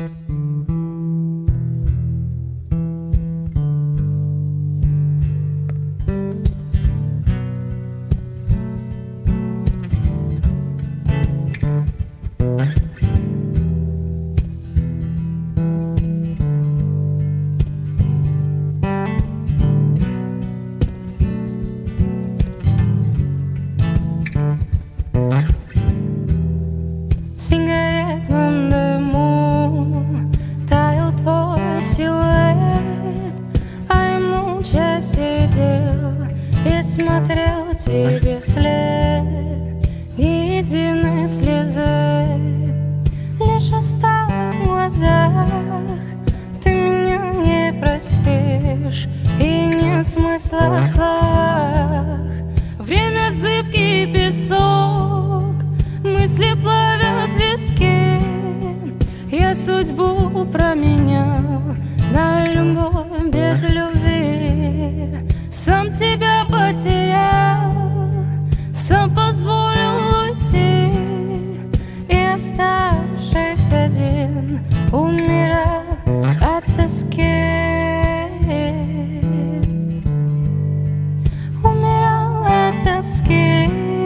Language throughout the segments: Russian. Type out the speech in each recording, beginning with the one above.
Сигаретном дыму таял твой силуэт, а я молча сидел и смотрел тебе вслед. Ни единой слезы, лишь усталость в глазах. Ты меня не простишь, и нет смысла в словах. Время зыбкий песок, мысли плавят виски. Я судьбу променял на любовь без любви. Сам тебя потерял, сам позволил уйти, и оставшись один, умирал от тоски. Умирал от тоски.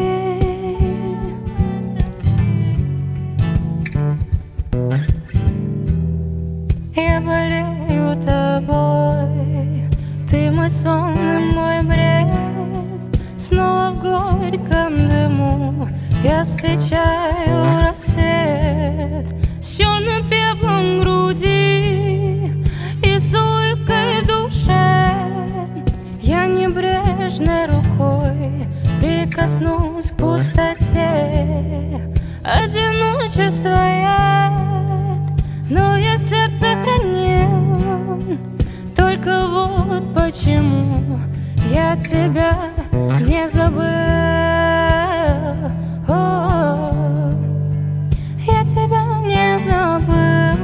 Я болею тобой, ты мой сон и мой бред. Снова в горьком дыму я встречаю рассвет с черным пеплом в груди и с улыбкой в душе. Я небрежной рукой прикоснусь к пустоте. Одиночество яд, но я сердце хранил. Только вот почему я тебя не забыл. О, я тебя не забыл.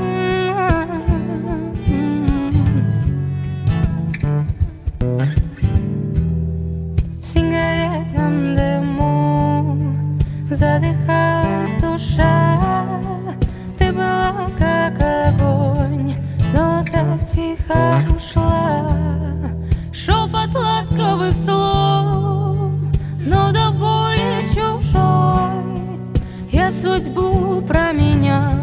В сигаретном дыму задыхалась душа. Ты была как огонь, но так тихо ушла. Шепот ласковых слов, но до боли чужой. Я судьбу променял